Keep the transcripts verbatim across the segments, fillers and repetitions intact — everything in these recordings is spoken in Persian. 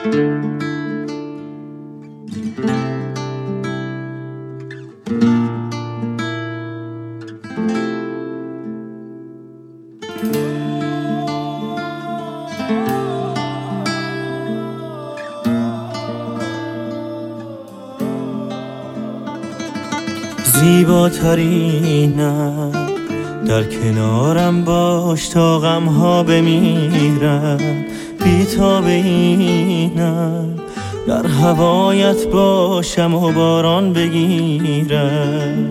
زیباترینم در کنارم باش تا غم ها بمیرن، بی تا بینم در هوایت باشم و باران بگیرم.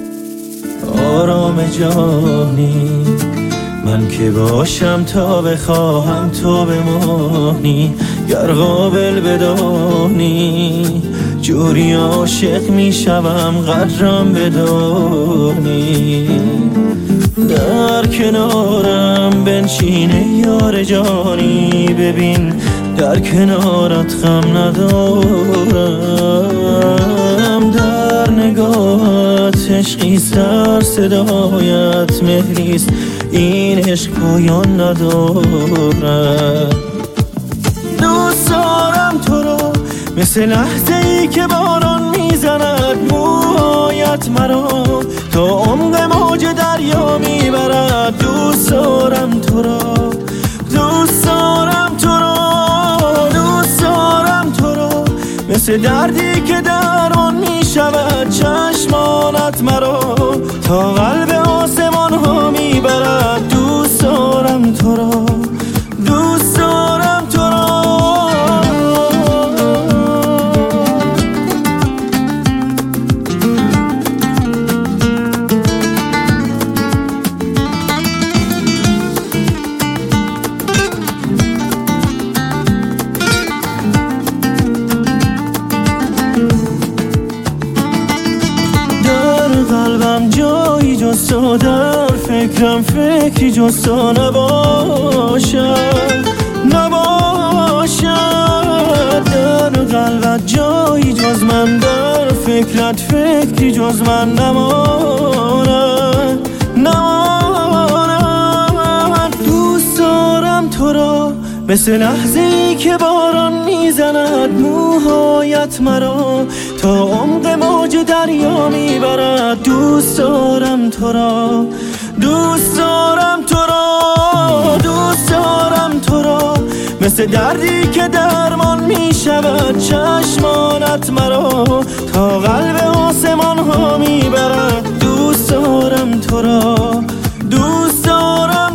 آرام جانی من که باشم تا بخواهم تو بمانی، گر قابل بدانی جوری عاشق می شوم قدرم بدانی. در کنارم بنشینه یار جانی، ببین در کنارت غم ندارم. در نگاهت عشقی سر صدایت مهریست، این عشق پایان ندارم. دوست دارم تو رو مثل لحظه ای که باران میزند موهایت مرا تا عمق موج دریا میبرد. دوست دارم تو را، دوست دارم تو را، دوست دارم تو را مثل دردی که درمان میشود چشمانت مرا تا قلب آسمان ها میبرد. دوست دارم تو را، دوست دارم تو را. قلبم جایی جز تو، در فکرم فکری جز تو نباشد، نباشد. در قلبت جایی جز من، در فکرت فکری جز من نماند، نماند. دوست دارم تو را مثل لحظه ای که باران میزند موهایت مرا تا عمق موج دریا میبرد. دوست دارم تو را، دوست دارم تو را، دوست دارم تو را مثل دردی که درمان میشود چشمانت مرا تا قلب آسمان ها میبرد. دوست دارم تو را، دوست دارم